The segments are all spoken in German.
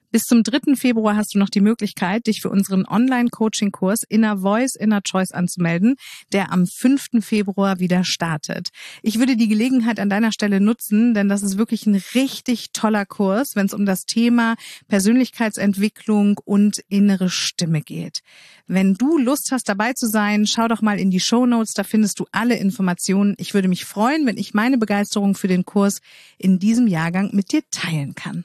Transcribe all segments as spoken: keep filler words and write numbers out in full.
Bis zum dritten Februar hast du noch die Möglichkeit, dich für unseren Online-Coaching-Kurs Inner Voice, Inner Choice anzumelden, der am fünften Februar wieder startet. Ich würde die Gelegenheit an deiner Stelle nutzen, denn das ist wirklich ein richtig toller Kurs, wenn es um das Thema Persönlichkeitsentwicklung und innere Stimme geht. Wenn du Lust hast, dabei zu sein, schau doch mal in die Shownotes, da findest du alle Informationen. Ich würde mich freuen, wenn ich meine Begeisterung für den Kurs in diesem Jahrgang mit dir teilen kann.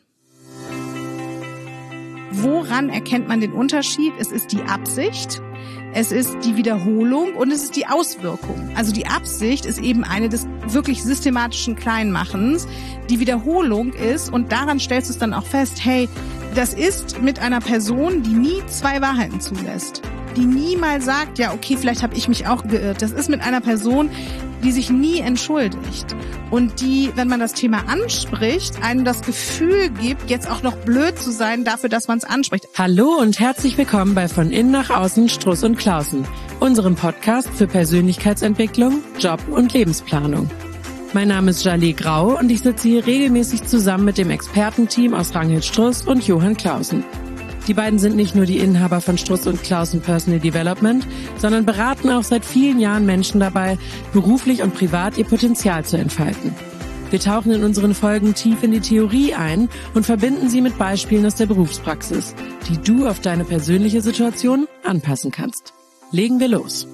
Woran erkennt man den Unterschied? Es ist die Absicht, es ist die Wiederholung und es ist die Auswirkung. Also die Absicht ist eben eine des wirklich systematischen Kleinmachens. Die Wiederholung ist, und daran stellst du es dann auch fest, hey, das ist mit einer Person, die nie zwei Wahrheiten zulässt, die nie mal sagt, ja okay, vielleicht habe ich mich auch geirrt. Das ist mit einer Person, die sich nie entschuldigt und die, wenn man das Thema anspricht, einem das Gefühl gibt, jetzt auch noch blöd zu sein dafür, dass man es anspricht. Hallo und herzlich willkommen bei Von Innen nach Außen Struss und Klausen, unserem Podcast für Persönlichkeitsentwicklung, Job und Lebensplanung. Mein Name ist Jaleh Grau und ich sitze hier regelmäßig zusammen mit dem Expertenteam aus Ranghild Struss und Johann Clausen. Die beiden sind nicht nur die Inhaber von Struss und Clausen Personal Development, sondern beraten auch seit vielen Jahren Menschen dabei, beruflich und privat ihr Potenzial zu entfalten. Wir tauchen in unseren Folgen tief in die Theorie ein und verbinden sie mit Beispielen aus der Berufspraxis, die du auf deine persönliche Situation anpassen kannst. Legen wir los.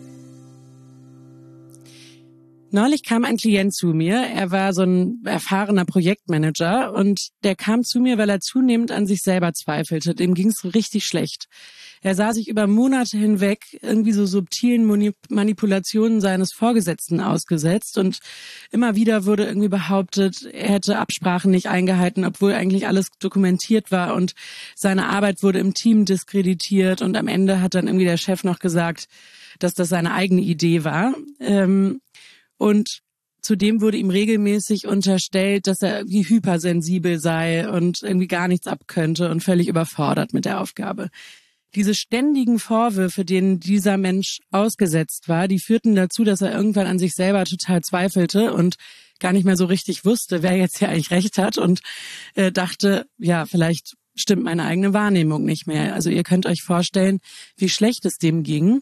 Neulich kam ein Klient zu mir, er war so ein erfahrener Projektmanager und der kam zu mir, weil er zunehmend an sich selber zweifelte. Dem ging es richtig schlecht. Er sah sich über Monate hinweg irgendwie so subtilen Manipulationen seines Vorgesetzten ausgesetzt und immer wieder wurde irgendwie behauptet, er hätte Absprachen nicht eingehalten, obwohl eigentlich alles dokumentiert war und seine Arbeit wurde im Team diskreditiert und am Ende hat dann irgendwie der Chef noch gesagt, dass das seine eigene Idee war. Ähm, Und zudem wurde ihm regelmäßig unterstellt, dass er irgendwie hypersensibel sei und irgendwie gar nichts abkönnte und völlig überfordert mit der Aufgabe. Diese ständigen Vorwürfe, denen dieser Mensch ausgesetzt war, die führten dazu, dass er irgendwann an sich selber total zweifelte und gar nicht mehr so richtig wusste, wer jetzt hier eigentlich recht hat und äh, dachte, ja, vielleicht stimmt meine eigene Wahrnehmung nicht mehr. Also ihr könnt euch vorstellen, wie schlecht es dem ging.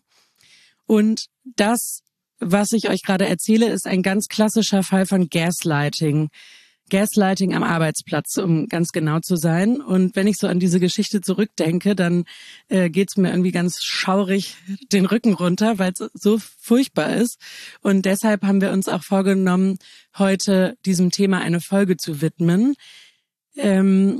Und das Was ich euch gerade erzähle, ist ein ganz klassischer Fall von Gaslighting. Gaslighting am Arbeitsplatz, um ganz genau zu sein. Und wenn ich so an diese Geschichte zurückdenke, dann äh, geht's mir irgendwie ganz schaurig den Rücken runter, weil es so furchtbar ist. Und deshalb haben wir uns auch vorgenommen, heute diesem Thema eine Folge zu widmen. Ähm,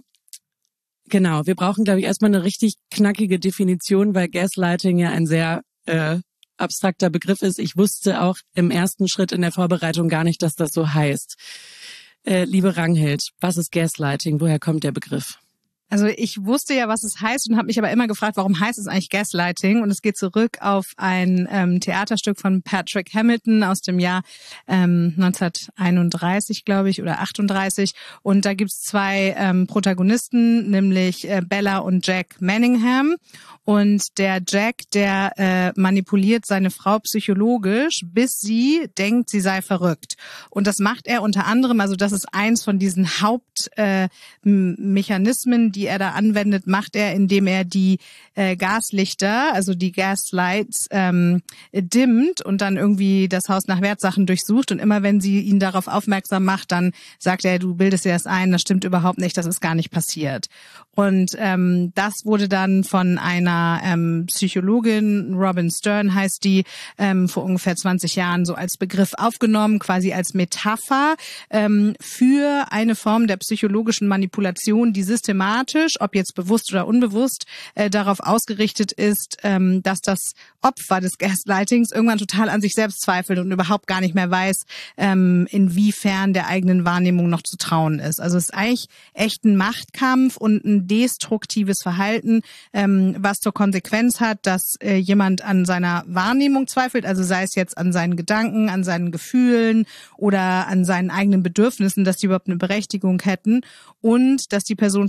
genau, wir brauchen, glaube ich, erstmal eine richtig knackige Definition, weil Gaslighting ja ein sehr äh, abstrakter Begriff ist. Ich wusste auch im ersten Schritt in der Vorbereitung gar nicht, dass das so heißt. Äh, liebe Ranghild, was ist Gaslighting? Woher kommt der Begriff? Also ich wusste ja, was es heißt und habe mich aber immer gefragt, warum heißt es eigentlich Gaslighting? Und es geht zurück auf ein ähm, Theaterstück von Patrick Hamilton aus dem Jahr ähm, neunzehnhunderteinunddreißig, glaube ich, oder achtunddreißig. Und da gibt's zwei ähm, Protagonisten, nämlich äh, Bella und Jack Manningham. Und der Jack, der äh, manipuliert seine Frau psychologisch, bis sie denkt, sie sei verrückt. Und das macht er unter anderem, also das ist eins von diesen Hauptmechanismen, äh, die er da anwendet, macht er, indem er die äh, Gaslichter, also die Gaslights, ähm, dimmt und dann irgendwie das Haus nach Wertsachen durchsucht. Und immer wenn sie ihn darauf aufmerksam macht, dann sagt er, du bildest dir das ein, das stimmt überhaupt nicht, das ist gar nicht passiert. Und ähm, das wurde dann von einer ähm, Psychologin, Robin Stern heißt die, ähm, vor ungefähr zwanzig Jahren so als Begriff aufgenommen, quasi als Metapher ähm, für eine Form der psychologischen Manipulation, die systematisch, ob jetzt bewusst oder unbewusst, äh, darauf ausgerichtet ist, ähm, dass das Opfer des Gaslightings irgendwann total an sich selbst zweifelt und überhaupt gar nicht mehr weiß, ähm, inwiefern der eigenen Wahrnehmung noch zu trauen ist. Also es ist eigentlich echt ein Machtkampf und ein destruktives Verhalten, ähm, was zur Konsequenz hat, dass äh, jemand an seiner Wahrnehmung zweifelt, also sei es jetzt an seinen Gedanken, an seinen Gefühlen oder an seinen eigenen Bedürfnissen, dass die überhaupt eine Berechtigung hätten und dass die Person vielleicht auch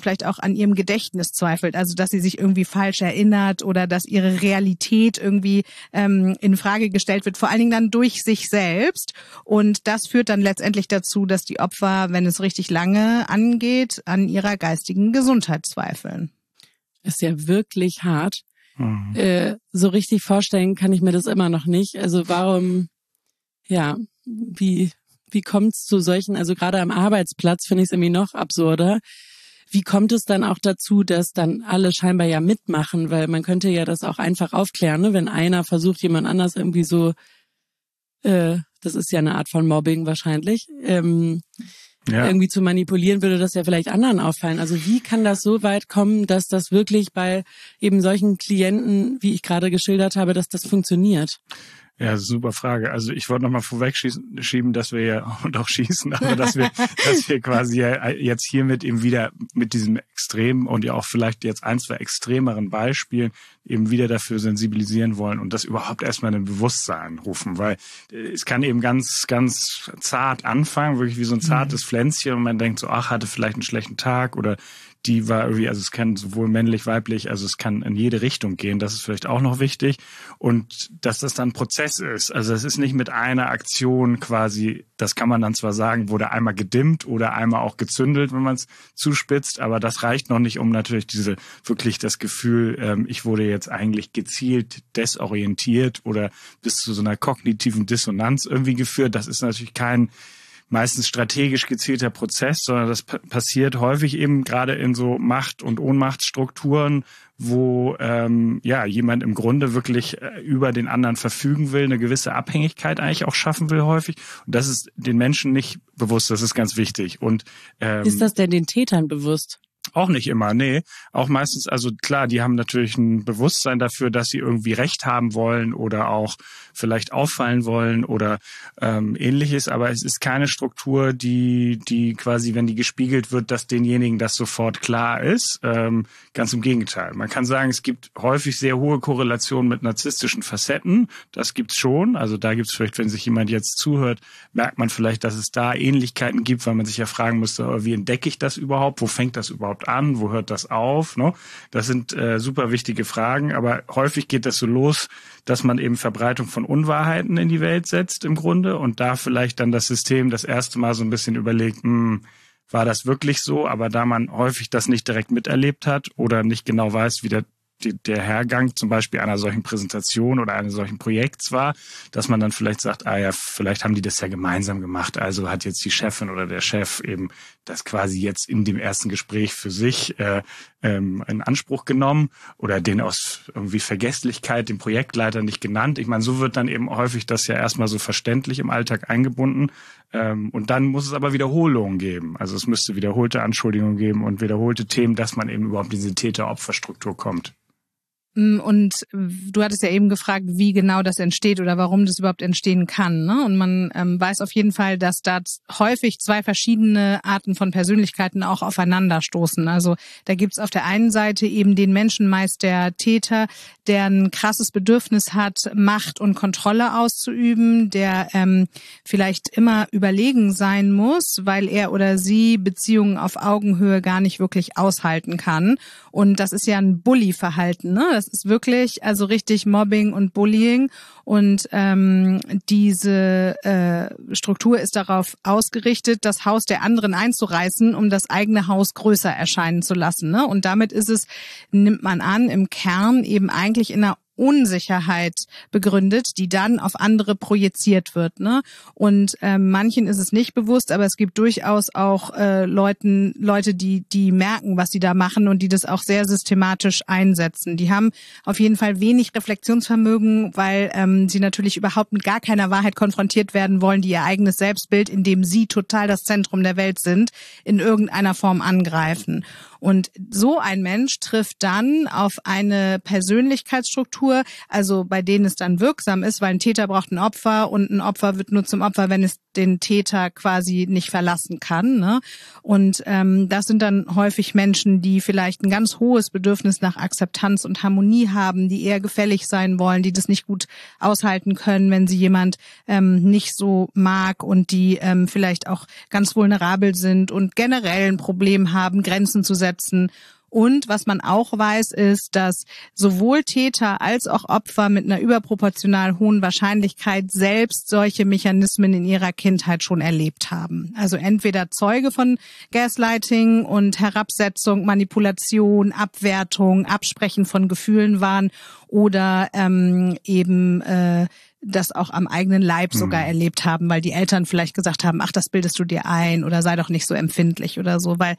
an ihrem Gedächtnis zweifelt, also dass sie sich irgendwie falsch erinnert oder dass ihre Realität irgendwie ähm, in Frage gestellt wird, vor allen Dingen dann durch sich selbst. Und das führt dann letztendlich dazu, dass die Opfer, wenn es richtig lange angeht, an ihrer geistigen Gesundheit zweifeln. Ist ja wirklich hart. Mhm. Äh, so richtig vorstellen kann ich mir das immer noch nicht. Also warum, ja, wie wie kommt es zu solchen, also gerade am Arbeitsplatz finde ich es irgendwie noch absurder. Wie kommt es dann auch dazu, dass dann alle scheinbar ja mitmachen? Weil man könnte ja das auch einfach aufklären, ne? Wenn einer versucht, jemand anders irgendwie so, äh, das ist ja eine Art von Mobbing wahrscheinlich, ähm, ja. irgendwie zu manipulieren, würde das ja vielleicht anderen auffallen. Also wie kann das so weit kommen, dass das wirklich bei eben solchen Klienten, wie ich gerade geschildert habe, dass das funktioniert? Ja, super Frage. Also ich wollte nochmal vorwegschieben, dass wir ja, und auch schießen, aber dass wir, dass wir quasi ja jetzt hiermit eben wieder mit diesem extremen und ja auch vielleicht jetzt ein, zwei extremeren Beispielen eben wieder dafür sensibilisieren wollen und das überhaupt erstmal in ein Bewusstsein rufen, weil es kann eben ganz, ganz zart anfangen, wirklich wie so ein zartes Pflänzchen und man denkt so, ach, hatte vielleicht einen schlechten Tag oder die war irgendwie, also es kann sowohl männlich, weiblich, also es kann in jede Richtung gehen, das ist vielleicht auch noch wichtig und dass das dann ein Prozess ist, also es ist nicht mit einer Aktion quasi, das kann man dann zwar sagen, wurde einmal gedimmt oder einmal auch gezündelt, wenn man es zuspitzt, aber das reicht noch nicht, um natürlich diese, wirklich das Gefühl, ähm, ich wurde jetzt eigentlich gezielt desorientiert oder bis zu so einer kognitiven Dissonanz irgendwie geführt, das ist natürlich kein meistens strategisch gezielter Prozess, sondern das p- passiert häufig eben gerade in so Macht- und Ohnmachtsstrukturen, wo ähm, ja jemand im Grunde wirklich äh, über den anderen verfügen will, eine gewisse Abhängigkeit eigentlich auch schaffen will häufig. Und das ist den Menschen nicht bewusst, das ist ganz wichtig. Und ähm, ist das denn den Tätern bewusst? Auch nicht immer, nee. Auch meistens, also klar, die haben natürlich ein Bewusstsein dafür, dass sie irgendwie Recht haben wollen oder auch vielleicht auffallen wollen oder ähm, ähnliches, aber es ist keine Struktur, die die quasi, wenn die gespiegelt wird, dass denjenigen das sofort klar ist. Ähm, ganz im Gegenteil. Man kann sagen, es gibt häufig sehr hohe Korrelationen mit narzisstischen Facetten. Das gibt's schon. Also da gibt's vielleicht, wenn sich jemand jetzt zuhört, merkt man vielleicht, dass es da Ähnlichkeiten gibt, weil man sich ja fragen müsste, wie entdecke ich das überhaupt? Wo fängt das überhaupt an, wo hört das auf? Ne? Das sind äh, super wichtige Fragen, aber häufig geht das so los, dass man eben Verbreitung von Unwahrheiten in die Welt setzt im Grunde und da vielleicht dann das System das erste Mal so ein bisschen überlegt, mh, war das wirklich so? Aber da man häufig das nicht direkt miterlebt hat oder nicht genau weiß, wie der Die, der Hergang zum Beispiel einer solchen Präsentation oder eines solchen Projekts war, dass man dann vielleicht sagt, ah ja, vielleicht haben die das ja gemeinsam gemacht, also hat jetzt die Chefin oder der Chef eben das quasi jetzt in dem ersten Gespräch für sich äh, ähm, in Anspruch genommen oder den aus irgendwie Vergesslichkeit dem Projektleiter nicht genannt. Ich meine, so wird dann eben häufig das ja erstmal so verständlich im Alltag eingebunden ähm, und dann muss es aber Wiederholungen geben. Also es müsste wiederholte Anschuldigungen geben und wiederholte Themen, dass man eben überhaupt in diese Täter-Opfer-Struktur kommt. Und du hattest ja eben gefragt, wie genau das entsteht oder warum das überhaupt entstehen kann, ne? Und man ähm, weiß auf jeden Fall, dass da häufig zwei verschiedene Arten von Persönlichkeiten auch aufeinanderstoßen. Also da gibt's auf der einen Seite eben den Menschen, meist der Täter, der ein krasses Bedürfnis hat, Macht und Kontrolle auszuüben, der ähm, vielleicht immer überlegen sein muss, weil er oder sie Beziehungen auf Augenhöhe gar nicht wirklich aushalten kann. Und das ist ja ein Bully-Verhalten, ne? Das ist wirklich also richtig Mobbing und Bullying und ähm, diese äh, Struktur ist darauf ausgerichtet, das Haus der anderen einzureißen, um das eigene Haus größer erscheinen zu lassen, ne? Und damit ist es, nimmt man an, im Kern eben eigentlich in einer Unsicherheit begründet, die dann auf andere projiziert wird, ne? Und äh, manchen ist es nicht bewusst, aber es gibt durchaus auch äh, Leuten, Leute, die die merken, was sie da machen und die das auch sehr systematisch einsetzen. Die haben auf jeden Fall wenig Reflexionsvermögen, weil ähm, sie natürlich überhaupt mit gar keiner Wahrheit konfrontiert werden wollen, die ihr eigenes Selbstbild, in dem sie total das Zentrum der Welt sind, in irgendeiner Form angreifen. Und so ein Mensch trifft dann auf eine Persönlichkeitsstruktur, also bei denen es dann wirksam ist, weil ein Täter braucht ein Opfer und ein Opfer wird nur zum Opfer, wenn es den Täter quasi nicht verlassen kann, ne? Und ähm, das sind dann häufig Menschen, die vielleicht ein ganz hohes Bedürfnis nach Akzeptanz und Harmonie haben, die eher gefällig sein wollen, die das nicht gut aushalten können, wenn sie jemand ähm, nicht so mag und die ähm, vielleicht auch ganz vulnerabel sind und generell ein Problem haben, Grenzen zu setzen. Und was man auch weiß, ist, dass sowohl Täter als auch Opfer mit einer überproportional hohen Wahrscheinlichkeit selbst solche Mechanismen in ihrer Kindheit schon erlebt haben. Also entweder Zeuge von Gaslighting und Herabsetzung, Manipulation, Abwertung, Absprechen von Gefühlen waren oder ähm, eben äh, das auch am eigenen Leib sogar mhm. erlebt haben, weil die Eltern vielleicht gesagt haben, ach, das bildest du dir ein oder sei doch nicht so empfindlich oder so, weil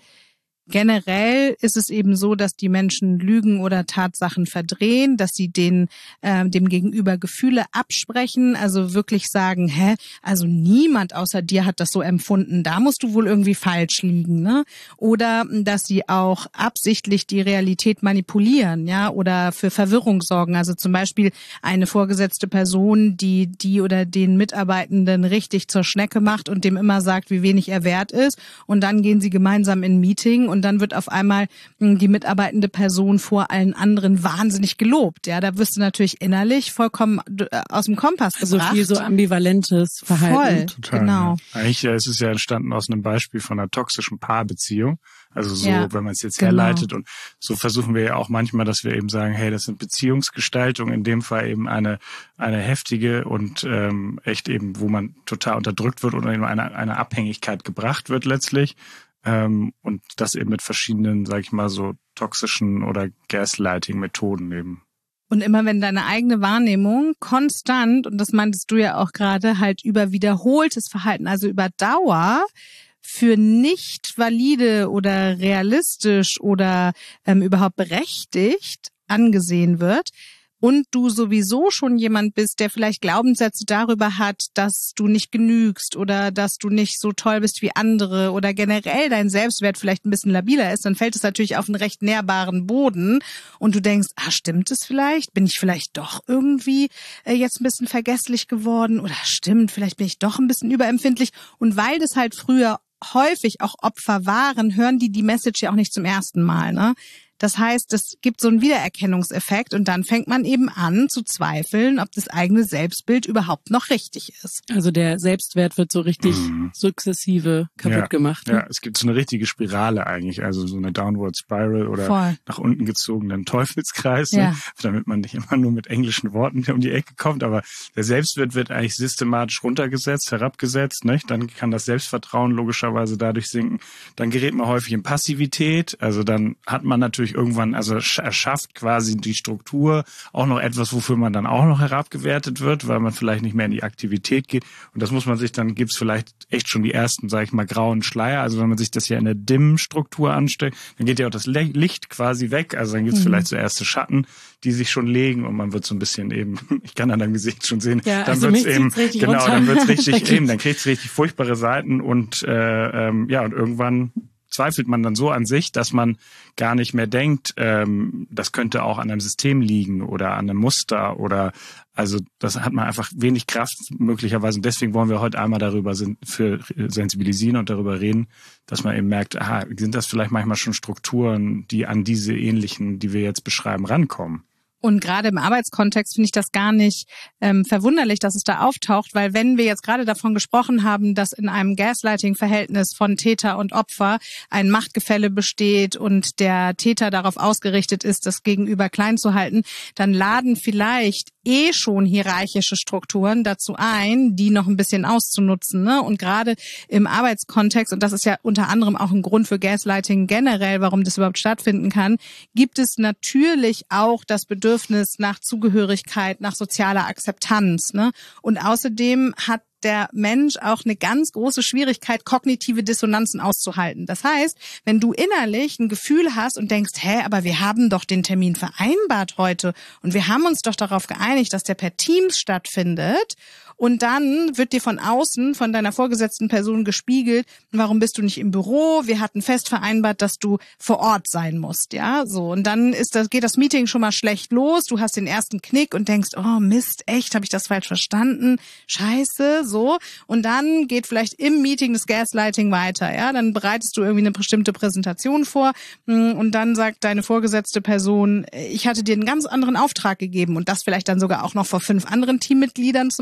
generell ist es eben so, dass die Menschen Lügen oder Tatsachen verdrehen, dass sie den äh, dem Gegenüber Gefühle absprechen, also wirklich sagen, hä, also niemand außer dir hat das so empfunden, da musst du wohl irgendwie falsch liegen, ne? Oder dass sie auch absichtlich die Realität manipulieren, ja, oder für Verwirrung sorgen. Also zum Beispiel eine vorgesetzte Person, die die oder den Mitarbeitenden richtig zur Schnecke macht und dem immer sagt, wie wenig er wert ist, und dann gehen sie gemeinsam in ein Meeting und dann wird auf einmal die mitarbeitende Person vor allen anderen wahnsinnig gelobt. Ja, da wirst du natürlich innerlich vollkommen aus dem Kompass gebracht. Also viel so ambivalentes Verhalten. Voll, total, genau. Ja. Eigentlich äh, ist es ja entstanden aus einem Beispiel von einer toxischen Paarbeziehung. Also so, ja, wenn man es jetzt genau. herleitet, und so versuchen wir ja auch manchmal, dass wir eben sagen, hey, das sind Beziehungsgestaltung, in dem Fall eben eine eine heftige und ähm, echt eben, wo man total unterdrückt wird oder in eine, eine Abhängigkeit gebracht wird letztlich. Ähm, und das eben mit verschiedenen, sag ich mal, so toxischen oder Gaslighting-Methoden eben. Und immer wenn deine eigene Wahrnehmung konstant, und das meintest du ja auch gerade, halt über wiederholtes Verhalten, also über Dauer, für nicht valide oder realistisch oder ähm, überhaupt berechtigt angesehen wird, und du sowieso schon jemand bist, der vielleicht Glaubenssätze darüber hat, dass du nicht genügst oder dass du nicht so toll bist wie andere oder generell dein Selbstwert vielleicht ein bisschen labiler ist, dann fällt es natürlich auf einen recht nährbaren Boden und du denkst, ah, stimmt es vielleicht? Bin ich vielleicht doch irgendwie äh, jetzt ein bisschen vergesslich geworden? Oder stimmt, vielleicht bin ich doch ein bisschen überempfindlich? Und weil das halt früher häufig auch Opfer waren, hören die die Message ja auch nicht zum ersten Mal, ne? Das heißt, es gibt so einen Wiedererkennungseffekt und dann fängt man eben an zu zweifeln, ob das eigene Selbstbild überhaupt noch richtig ist. Also der Selbstwert wird so richtig mhm. sukzessive kaputt ja, gemacht. Ne? Ja, es gibt so eine richtige Spirale eigentlich, also so eine Downward Spiral oder Voll. nach unten gezogenen Teufelskreis, ja. ne? Damit man nicht immer nur mit englischen Worten um die Ecke kommt, aber der Selbstwert wird eigentlich systematisch runtergesetzt, herabgesetzt, ne? Dann kann das Selbstvertrauen logischerweise dadurch sinken. Dann gerät man häufig in Passivität, also dann hat man natürlich irgendwann, also erschafft quasi die Struktur auch noch etwas, wofür man dann auch noch herabgewertet wird, weil man vielleicht nicht mehr in die Aktivität geht. Und das muss man sich, dann gibt's vielleicht echt schon die ersten, sage ich mal, grauen Schleier. Also wenn man sich das ja in der Dim-Struktur anstellt, dann geht ja auch das Licht quasi weg. Also dann gibt's mhm. vielleicht so erste Schatten, die sich schon legen und man wird so ein bisschen eben, ich kann an deinem Gesicht schon sehen, ja, dann also wird's eben, genau, runter. dann wird's richtig eben, dann kriegt's richtig furchtbare Seiten und äh, ähm, ja, und irgendwann zweifelt man dann so an sich, dass man gar nicht mehr denkt, ähm, das könnte auch an einem System liegen oder an einem Muster oder, also das hat man einfach wenig Kraft möglicherweise, und deswegen wollen wir heute einmal darüber sind, für sensibilisieren und darüber reden, dass man eben merkt, aha, sind das vielleicht manchmal schon Strukturen, die an diese ähnlichen, die wir jetzt beschreiben, rankommen. Und gerade im Arbeitskontext finde ich das gar nicht ähm, verwunderlich, dass es da auftaucht, weil wenn wir jetzt gerade davon gesprochen haben, dass in einem Gaslighting-Verhältnis von Täter und Opfer ein Machtgefälle besteht und der Täter darauf ausgerichtet ist, das Gegenüber klein zu halten, dann laden vielleicht eh schon hierarchische Strukturen dazu ein, die noch ein bisschen auszunutzen, ne? Und gerade im Arbeitskontext, und das ist ja unter anderem auch ein Grund für Gaslighting generell, warum das überhaupt stattfinden kann, gibt es natürlich auch das Bedürfnis nach Zugehörigkeit, nach sozialer Akzeptanz, ne? Und außerdem hat der Mensch auch eine ganz große Schwierigkeit, kognitive Dissonanzen auszuhalten. Das heißt, wenn du innerlich ein Gefühl hast und denkst, hä, aber wir haben doch den Termin vereinbart heute und wir haben uns doch darauf geeinigt, dass der per Teams stattfindet, und dann wird dir von außen, von deiner vorgesetzten Person gespiegelt, warum bist du nicht im Büro? Wir hatten fest vereinbart, dass du vor Ort sein musst, ja, so. Und dann ist das, geht das Meeting schon mal schlecht los. Du hast den ersten Knick und denkst, oh Mist, echt, habe ich das falsch verstanden? Scheiße, so. Und dann geht vielleicht im Meeting das Gaslighting weiter, ja. Dann bereitest du irgendwie eine bestimmte Präsentation vor und dann sagt deine vorgesetzte Person, ich hatte dir einen ganz anderen Auftrag gegeben und das vielleicht dann sogar auch noch vor fünf anderen Teammitgliedern zum Ausdruck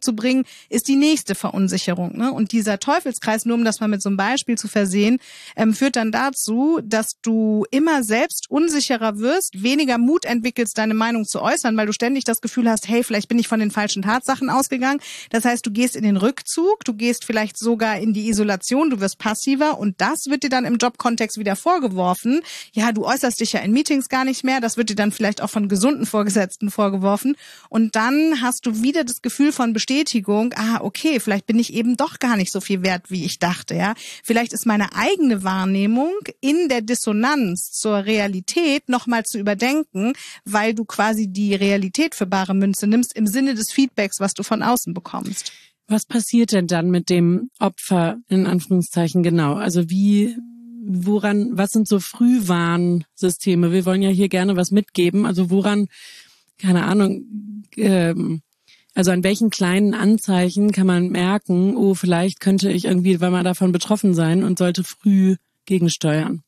zurückzubringen, ist die nächste Verunsicherung. Ne? Und dieser Teufelskreis, nur um das mal mit so einem Beispiel zu versehen, ähm, führt dann dazu, dass du immer selbst unsicherer wirst, weniger Mut entwickelst, deine Meinung zu äußern, weil du ständig das Gefühl hast, hey, vielleicht bin ich von den falschen Tatsachen ausgegangen. Das heißt, du gehst in den Rückzug, du gehst vielleicht sogar in die Isolation, du wirst passiver und das wird dir dann im Jobkontext wieder vorgeworfen. Ja, du äußerst dich ja in Meetings gar nicht mehr, das wird dir dann vielleicht auch von gesunden Vorgesetzten vorgeworfen und dann hast du wieder das Gefühl von Bestätigung, ah, okay, vielleicht bin ich eben doch gar nicht so viel wert, wie ich dachte, ja. Vielleicht ist meine eigene Wahrnehmung in der Dissonanz zur Realität nochmal zu überdenken, weil du quasi die Realität für bare Münze nimmst im Sinne des Feedbacks, was du von außen bekommst. Was passiert denn dann mit dem Opfer in Anführungszeichen genau? Also wie, woran, was sind so Frühwarnsysteme? Wir wollen ja hier gerne was mitgeben. Also woran, keine Ahnung, ähm, also an welchen kleinen Anzeichen kann man merken, oh, vielleicht könnte ich irgendwie, weil man davon betroffen sein und sollte früh gegensteuern?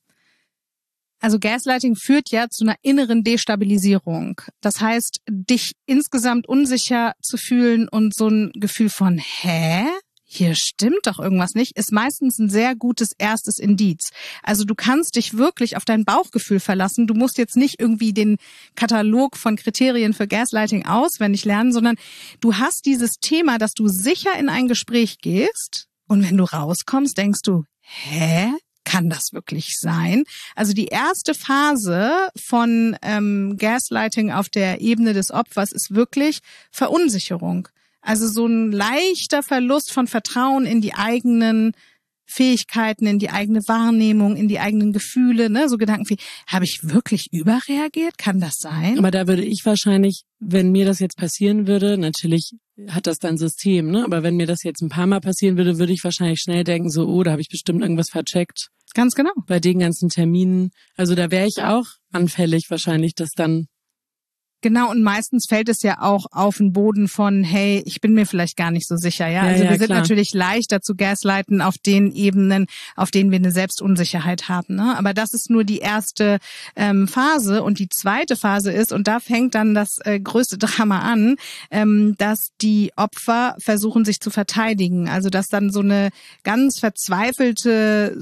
Also Gaslighting führt ja zu einer inneren Destabilisierung. Das heißt, dich insgesamt unsicher zu fühlen und so ein Gefühl von, hä? Hier stimmt doch irgendwas nicht, ist meistens ein sehr gutes erstes Indiz. Also du kannst dich wirklich auf dein Bauchgefühl verlassen. Du musst jetzt nicht irgendwie den Katalog von Kriterien für Gaslighting auswendig lernen, sondern du hast dieses Thema, dass du sicher in ein Gespräch gehst und wenn du rauskommst, denkst du, hä? Kann das wirklich sein? Also die erste Phase von ähm, Gaslighting auf der Ebene des Opfers ist wirklich Verunsicherung. Also so ein leichter Verlust von Vertrauen in die eigenen Fähigkeiten, in die eigene Wahrnehmung, in die eigenen Gefühle, ne? So Gedanken wie, habe ich wirklich überreagiert? Kann das sein? Aber da würde ich wahrscheinlich, wenn mir das jetzt passieren würde, natürlich hat das dann System, ne? Aber wenn mir das jetzt ein paar Mal passieren würde, würde ich wahrscheinlich schnell denken, so, oh, da habe ich bestimmt irgendwas vercheckt. Ganz genau. Bei den ganzen Terminen. Also da wäre ich auch anfällig wahrscheinlich, dass dann... Genau, und meistens fällt es ja auch auf den Boden von, hey, ich bin mir vielleicht gar nicht so sicher, ja. ja also ja, wir sind klar. natürlich leichter zu gaslighten auf den Ebenen, auf denen wir eine Selbstunsicherheit haben, ne? Aber das ist nur die erste ähm, Phase und die zweite Phase ist, und da fängt dann das äh, größte Drama an, ähm, dass die Opfer versuchen, sich zu verteidigen. Also dass dann so eine ganz verzweifelte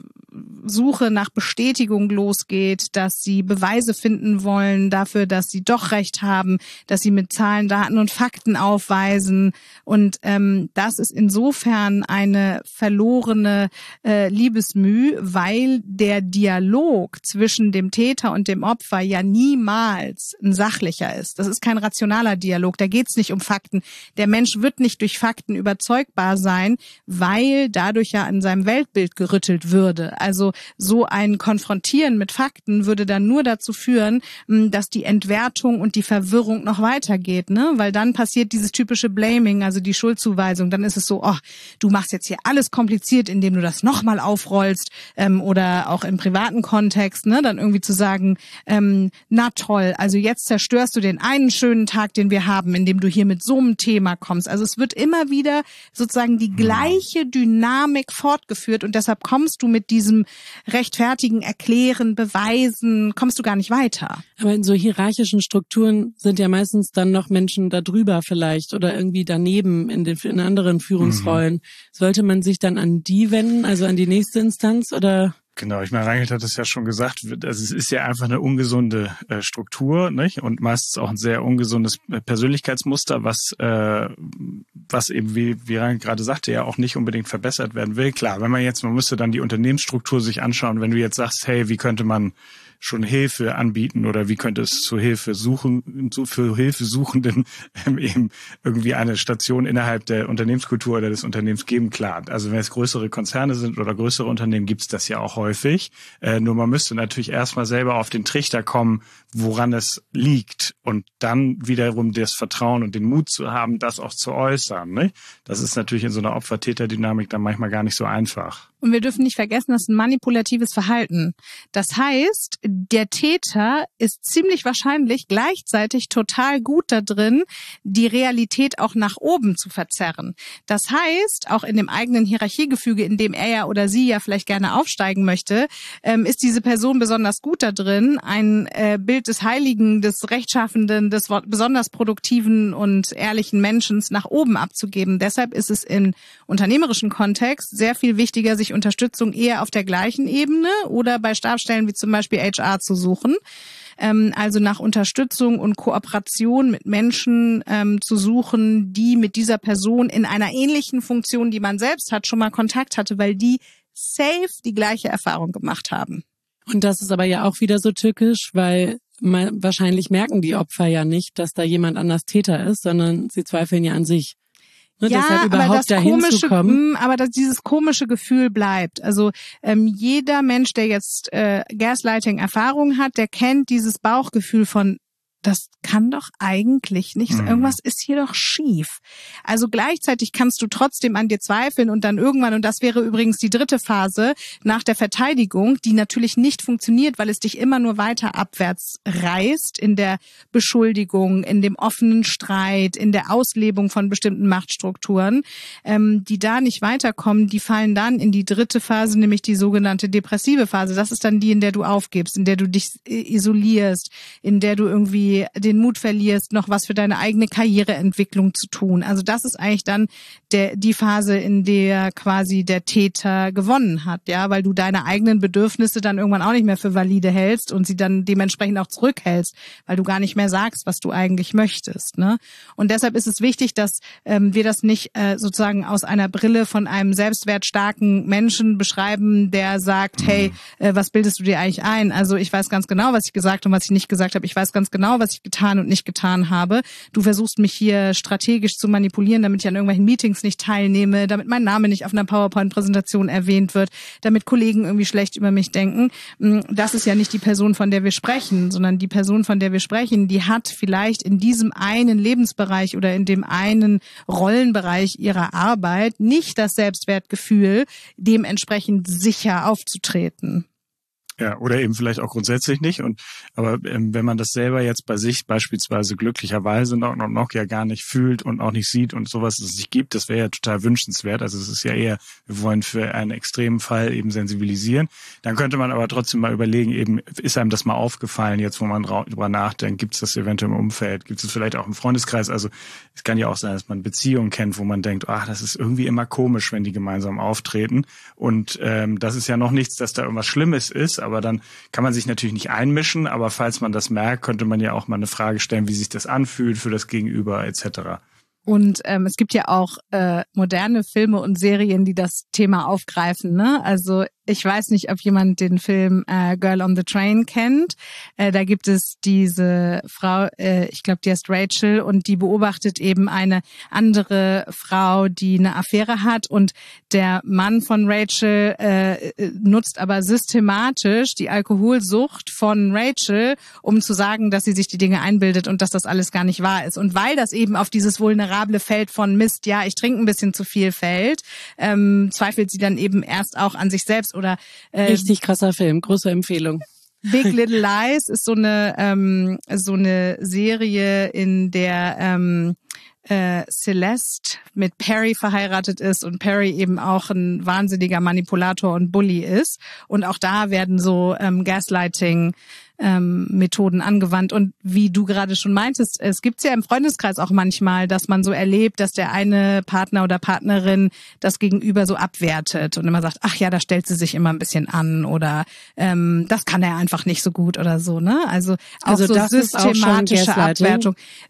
Suche nach Bestätigung losgeht, dass sie Beweise finden wollen dafür, dass sie doch Recht haben, dass sie mit Zahlen, Daten und Fakten aufweisen. Und ähm, das ist insofern eine verlorene äh, Liebesmüh, weil der Dialog zwischen dem Täter und dem Opfer ja niemals ein sachlicher ist. Das ist kein rationaler Dialog, da geht es nicht um Fakten. Der Mensch wird nicht durch Fakten überzeugbar sein, weil dadurch ja an seinem Weltbild gerüttelt würde. Also so ein Konfrontieren mit Fakten würde dann nur dazu führen, dass die Entwertung und die Verwirrung noch weitergeht, ne? Weil dann passiert dieses typische Blaming, also die Schuldzuweisung. Dann ist es so, oh, du machst jetzt hier alles kompliziert, indem du das nochmal aufrollst, ähm, oder auch im privaten Kontext, ne? Dann irgendwie zu sagen, ähm, na toll, also jetzt zerstörst du den einen schönen Tag, den wir haben, indem du hier mit so einem Thema kommst. Also es wird immer wieder sozusagen die gleiche Dynamik fortgeführt und deshalb kommst du mit diesem rechtfertigen, erklären, beweisen, kommst du gar nicht weiter. Aber in so hierarchischen Strukturen sind ja meistens dann noch Menschen da drüber vielleicht oder irgendwie daneben in den in anderen Führungsrollen. Mhm. Sollte man sich dann an die wenden, also an die nächste Instanz oder? Genau, ich meine, Reinhold hat es ja schon gesagt, also es ist ja einfach eine ungesunde äh, Struktur, nicht? Und meistens auch ein sehr ungesundes Persönlichkeitsmuster, was äh, was eben, wie, wie Reinhold gerade sagte, ja auch nicht unbedingt verbessert werden will. Klar, wenn man jetzt, man müsste dann die Unternehmensstruktur sich anschauen, wenn du jetzt sagst, hey, wie könnte man schon Hilfe anbieten oder wie könnte es zur Hilfe suchen, so für Hilfesuchenden ähm, eben irgendwie eine Station innerhalb der Unternehmenskultur oder des Unternehmens geben, klar. Also wenn es größere Konzerne sind oder größere Unternehmen, gibt es das ja auch häufig. Äh, nur man müsste natürlich erstmal selber auf den Trichter kommen, woran es liegt und dann wiederum das Vertrauen und den Mut zu haben, das auch zu äußern. Ne? Das ist natürlich in so einer Opfer-Täter-Dynamik dann manchmal gar nicht so einfach. Und wir dürfen nicht vergessen, das ist ein manipulatives Verhalten. Das heißt, der Täter ist ziemlich wahrscheinlich gleichzeitig total gut da drin, die Realität auch nach oben zu verzerren. Das heißt, auch in dem eigenen Hierarchiegefüge, in dem er ja oder sie ja vielleicht gerne aufsteigen möchte, ähm, ist diese Person besonders gut da drin, ein äh, Bild des Heiligen, des Rechtschaffenden, des besonders produktiven und ehrlichen Menschen nach oben abzugeben. Deshalb ist es im unternehmerischen Kontext sehr viel wichtiger, sich Unterstützung eher auf der gleichen Ebene oder bei Stabsstellen wie zum Beispiel H R zu suchen. Ähm, also nach Unterstützung und Kooperation mit Menschen ähm, zu suchen, die mit dieser Person in einer ähnlichen Funktion, die man selbst hat, schon mal Kontakt hatte, weil die safe die gleiche Erfahrung gemacht haben. Und das ist aber ja auch wieder so tückisch, weil man, wahrscheinlich merken die Opfer ja nicht, dass da jemand anders Täter ist, sondern sie zweifeln ja an sich. Ne, ja, deshalb überhaupt aber das dahin komische, zu kommen. aber dass dieses komische Gefühl bleibt. Also ähm, jeder Mensch, der jetzt äh, Gaslighting-Erfahrung hat, der kennt dieses Bauchgefühl von, das kann doch eigentlich nicht, mhm. irgendwas ist hier doch schief. Also gleichzeitig kannst du trotzdem an dir zweifeln und dann irgendwann, und das wäre übrigens die dritte Phase nach der Verteidigung, die natürlich nicht funktioniert, weil es dich immer nur weiter abwärts reißt in der Beschuldigung, in dem offenen Streit, in der Auslebung von bestimmten Machtstrukturen, ähm, die da nicht weiterkommen, die fallen dann in die dritte Phase, nämlich die sogenannte depressive Phase. Das ist dann die, in der du aufgibst, in der du dich isolierst, in der du irgendwie den Mut verlierst, noch was für deine eigene Karriereentwicklung zu tun. Also das ist eigentlich dann der, die Phase, in der quasi der Täter gewonnen hat, ja, weil du deine eigenen Bedürfnisse dann irgendwann auch nicht mehr für valide hältst und sie dann dementsprechend auch zurückhältst, weil du gar nicht mehr sagst, was du eigentlich möchtest, ne? Und deshalb ist es wichtig, dass ähm, wir das nicht äh, sozusagen aus einer Brille von einem selbstwertstarken Menschen beschreiben, der sagt, hey, äh, was bildest du dir eigentlich ein? Also ich weiß ganz genau, was ich gesagt und was ich nicht gesagt habe. Ich weiß ganz genau, was ich getan und nicht getan habe. Du versuchst mich hier strategisch zu manipulieren, damit ich an irgendwelchen Meetings nicht teilnehme, damit mein Name nicht auf einer PowerPoint-Präsentation erwähnt wird, damit Kollegen irgendwie schlecht über mich denken. Das ist ja nicht die Person, von der wir sprechen, sondern die Person, von der wir sprechen, die hat vielleicht in diesem einen Lebensbereich oder in dem einen Rollenbereich ihrer Arbeit nicht das Selbstwertgefühl, dementsprechend sicher aufzutreten. Ja, oder eben vielleicht auch grundsätzlich nicht. Und aber ähm, wenn man das selber jetzt bei sich beispielsweise glücklicherweise noch, noch, noch ja gar nicht fühlt und auch nicht sieht und sowas es sich gibt, das wäre ja total wünschenswert. Also es ist ja eher, wir wollen für einen extremen Fall eben sensibilisieren. Dann könnte man aber trotzdem mal überlegen, eben ist einem das mal aufgefallen, jetzt wo man drüber nachdenkt, gibt es das eventuell im Umfeld, gibt es vielleicht auch im Freundeskreis. Also es kann ja auch sein, dass man Beziehungen kennt, wo man denkt, ach, das ist irgendwie immer komisch, wenn die gemeinsam auftreten. Und ähm, das ist ja noch nichts, dass da irgendwas Schlimmes ist, aber dann kann man sich natürlich nicht einmischen, aber falls man das merkt, könnte man ja auch mal eine Frage stellen, wie sich das anfühlt für das Gegenüber et cetera. Und ähm, es gibt ja auch äh, moderne Filme und Serien, die das Thema aufgreifen, ne? Also ich weiß nicht, ob jemand den Film äh, Girl on the Train kennt. Äh, da gibt es diese Frau, äh, ich glaube, die heißt Rachel, und die beobachtet eben eine andere Frau, die eine Affäre hat, und der Mann von Rachel äh, nutzt aber systematisch die Alkoholsucht von Rachel, um zu sagen, dass sie sich die Dinge einbildet und dass das alles gar nicht wahr ist. Und weil das eben auf dieses vulnerable Feld von Mist, ja, ich trinke ein bisschen zu viel fällt, ähm, zweifelt sie dann eben erst auch an sich selbst. Oder äh, richtig krasser Film, große Empfehlung. Big Little Lies ist so eine ähm, so eine Serie, in der ähm, äh, Celeste mit Perry verheiratet ist und Perry eben auch ein wahnsinniger Manipulator und Bully ist. Und auch da werden so ähm, Gaslighting ähm, Methoden angewandt. Und wie du gerade schon meintest, es gibt's ja im Freundeskreis auch manchmal, dass man so erlebt, dass der eine Partner oder Partnerin das Gegenüber so abwertet und immer sagt, ach ja, da stellt sie sich immer ein bisschen an, oder ähm, das kann er einfach nicht so gut oder so, ne? Also auch also so das systematische ist auch schon Abwertung.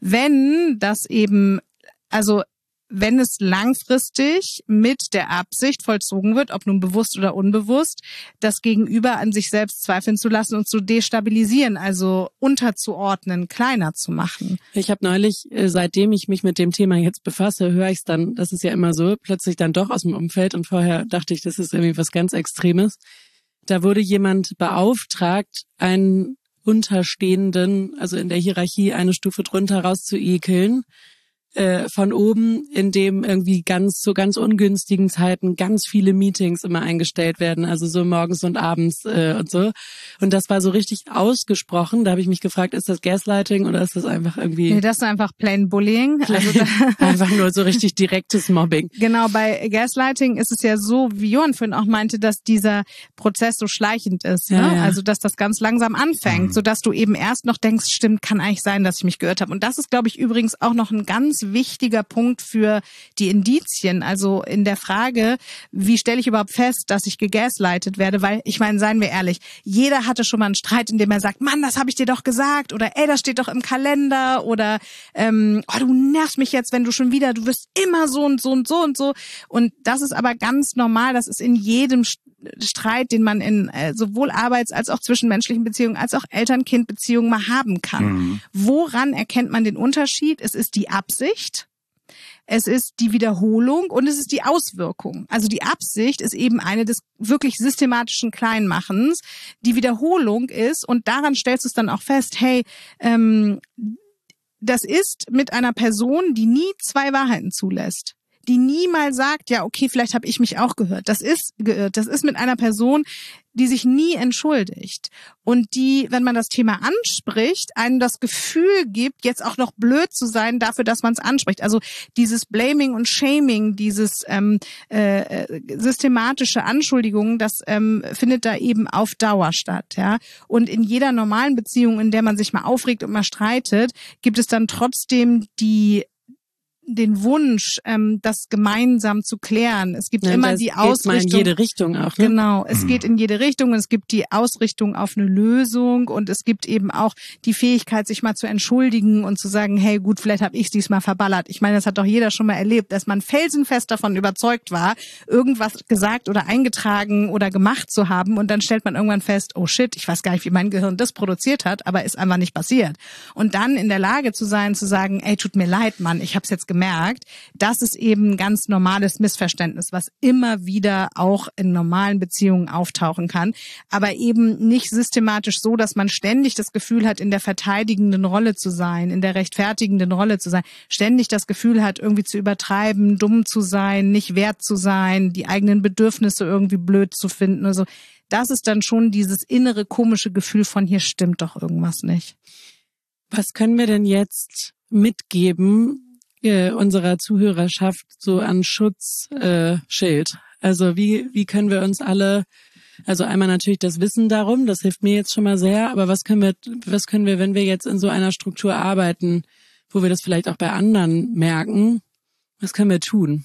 Wenn das eben, also wenn es langfristig mit der Absicht vollzogen wird, ob nun bewusst oder unbewusst, das Gegenüber an sich selbst zweifeln zu lassen und zu destabilisieren, also unterzuordnen, kleiner zu machen. Ich habe neulich, seitdem ich mich mit dem Thema jetzt befasse, höre ich es dann, das ist ja immer so, plötzlich dann doch aus dem Umfeld, und vorher dachte ich, das ist irgendwie was ganz Extremes. Da wurde jemand beauftragt, einen Unterstehenden, also in der Hierarchie eine Stufe drunter rauszuekeln, äh, von oben, in dem irgendwie ganz zu ganz ungünstigen Zeiten ganz viele Meetings immer eingestellt werden, also so morgens und abends äh, und so. Und das war so richtig ausgesprochen. Da habe ich mich gefragt, ist das Gaslighting oder ist das einfach irgendwie... Nee, das ist einfach plain Bullying. Also da einfach nur so richtig direktes Mobbing. Genau, bei Gaslighting ist es ja so, wie Johann vorhin auch meinte, dass dieser Prozess so schleichend ist. Ne? Ja, ja. Also dass das ganz langsam anfängt, mhm. sodass du eben erst noch denkst, stimmt, kann eigentlich sein, dass ich mich geirrt habe. Und das ist, glaube ich, übrigens auch noch ein ganz wichtiger Punkt für die Indizien. Also in der Frage, wie stelle ich überhaupt fest, dass ich gegaslightet werde? Weil, ich meine, seien wir ehrlich, jeder hatte schon mal einen Streit, in dem er sagt, Mann, das habe ich dir doch gesagt, oder ey, das steht doch im Kalender, oder ähm, oh, du nervst mich jetzt, wenn du schon wieder, du wirst immer so und so und so und so. Und das ist aber ganz normal, das ist in jedem Streit, den man in äh, sowohl Arbeits- als auch zwischenmenschlichen Beziehungen, als auch Eltern-Kind-Beziehungen mal haben kann. Mhm. Woran erkennt man den Unterschied? Es ist die Absicht, es ist die Wiederholung und es ist die Auswirkung. Also die Absicht ist eben eine des wirklich systematischen Kleinmachens. Die Wiederholung ist, und daran stellst du es dann auch fest, hey, ähm, das ist mit einer Person, die nie zwei Wahrheiten zulässt, die nie mal sagt, ja, okay, vielleicht habe ich mich auch gehört. Das ist geirrt. Das ist mit einer Person, die sich nie entschuldigt und die, wenn man das Thema anspricht, einem das Gefühl gibt, jetzt auch noch blöd zu sein dafür, dass man es anspricht. Also dieses Blaming und Shaming, dieses ähm, äh, systematische Anschuldigungen, das ähm, findet da eben auf Dauer statt. Ja? Und in jeder normalen Beziehung, in der man sich mal aufregt und mal streitet, gibt es dann trotzdem die den Wunsch, ähm, das gemeinsam zu klären. Es gibt ja, immer die Ausrichtung. Mal in jede Richtung auch. Ne? Genau, es mhm. geht in jede Richtung. Es gibt die Ausrichtung auf eine Lösung und es gibt eben auch die Fähigkeit, sich mal zu entschuldigen und zu sagen, hey, gut, vielleicht habe ich es diesmal verballert. Ich meine, das hat doch jeder schon mal erlebt, dass man felsenfest davon überzeugt war, irgendwas gesagt oder eingetragen oder gemacht zu haben und dann stellt man irgendwann fest, oh shit, ich weiß gar nicht, wie mein Gehirn das produziert hat, aber ist einfach nicht passiert. Und dann in der Lage zu sein, zu sagen, ey, tut mir leid, Mann, ich habe es jetzt gemerkt, das ist eben ein ganz normales Missverständnis, was immer wieder auch in normalen Beziehungen auftauchen kann, aber eben nicht systematisch so, dass man ständig das Gefühl hat, in der verteidigenden Rolle zu sein, in der rechtfertigenden Rolle zu sein, ständig das Gefühl hat, irgendwie zu übertreiben, dumm zu sein, nicht wert zu sein, die eigenen Bedürfnisse irgendwie blöd zu finden. Also das ist dann schon dieses innere komische Gefühl von, hier stimmt doch irgendwas nicht. Was können wir denn jetzt mitgeben unserer Zuhörerschaft so an Schutzschild? Äh, also wie wie können wir uns alle, also einmal natürlich das Wissen darum, das hilft mir jetzt schon mal sehr, aber was können wir was können wir, wenn wir jetzt in so einer Struktur arbeiten, wo wir das vielleicht auch bei anderen merken, was können wir tun?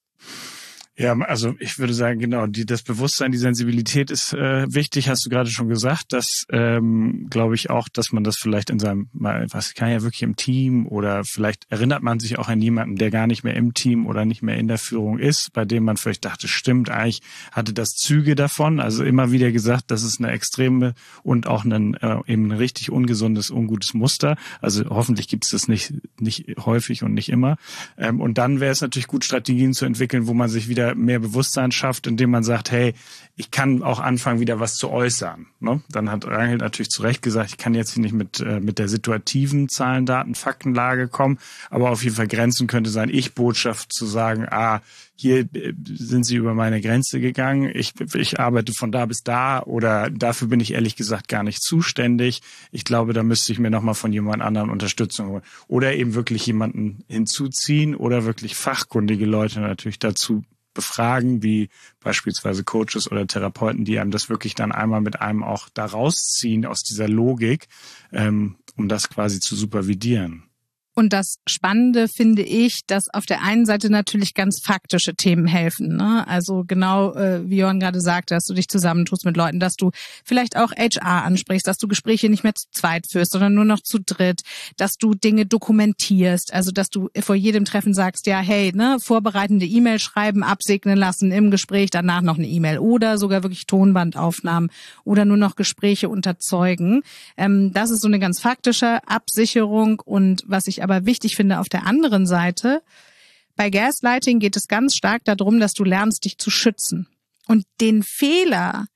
Ja, also ich würde sagen, genau, die, das Bewusstsein, die Sensibilität ist äh, wichtig, hast du gerade schon gesagt. Das ähm, glaube ich auch, dass man das vielleicht in seinem, was kann ja wirklich im Team oder vielleicht erinnert man sich auch an jemanden, der gar nicht mehr im Team oder nicht mehr in der Führung ist, bei dem man vielleicht dachte, stimmt, eigentlich hatte das Züge davon. Also immer wieder gesagt, das ist eine extreme und auch ein äh, eben ein richtig ungesundes, ungutes Muster. Also hoffentlich gibt es das nicht nicht häufig und nicht immer. Ähm, und dann wäre es natürlich gut, Strategien zu entwickeln, wo man sich wieder mehr Bewusstsein schafft, indem man sagt, hey, ich kann auch anfangen, wieder was zu äußern. Ne? Dann hat Rangel natürlich zu Recht gesagt, ich kann jetzt hier nicht mit äh, mit der situativen Zahlen, Daten, Faktenlage kommen, aber auf jeden Fall Grenzen könnte sein, Ich-Botschaft zu sagen, ah, hier sind sie über meine Grenze gegangen, ich, ich arbeite von da bis da oder dafür bin ich ehrlich gesagt gar nicht zuständig. Ich glaube, da müsste ich mir nochmal von jemand anderem Unterstützung holen. Oder eben wirklich jemanden hinzuziehen oder wirklich fachkundige Leute natürlich dazu befragen, wie beispielsweise Coaches oder Therapeuten, die einem das wirklich dann einmal mit einem auch da rausziehen aus dieser Logik, ähm, um das quasi zu supervidieren. Und das Spannende finde ich, dass auf der einen Seite natürlich ganz faktische Themen helfen. Ne? Also genau, äh, wie Johann gerade sagte, dass du dich zusammentust mit Leuten, dass du vielleicht auch H R ansprichst, dass du Gespräche nicht mehr zu zweit führst, sondern nur noch zu dritt, dass du Dinge dokumentierst, also dass du vor jedem Treffen sagst, ja, hey, ne, vorbereitende E-Mail schreiben, absegnen lassen im Gespräch, danach noch eine E-Mail oder sogar wirklich Tonbandaufnahmen oder nur noch Gespräche unterzeugen. Ähm, das ist so eine ganz faktische Absicherung und was ich aber wichtig finde auf der anderen Seite, bei Gaslighting geht es ganz stark darum, dass du lernst, dich zu schützen. Und den Fehler